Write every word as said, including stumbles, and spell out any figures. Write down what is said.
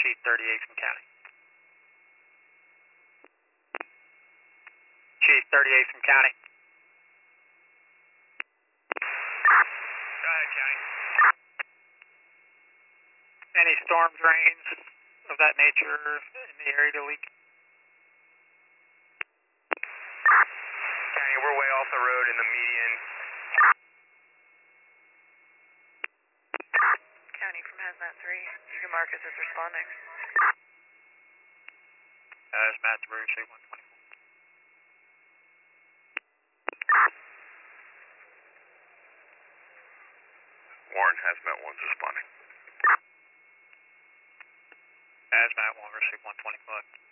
Chief thirty-eight from County. Chief thirty-eight from County. Go ahead, County. Any storm drains of that nature in the area to leak? County, we're way off the road in the median. County from Hazmat three, you can mark us as responding. Hazmat to emergency one twenty-four. Warren, Hazmat one's responding. Hazmat one, receive one twenty-five.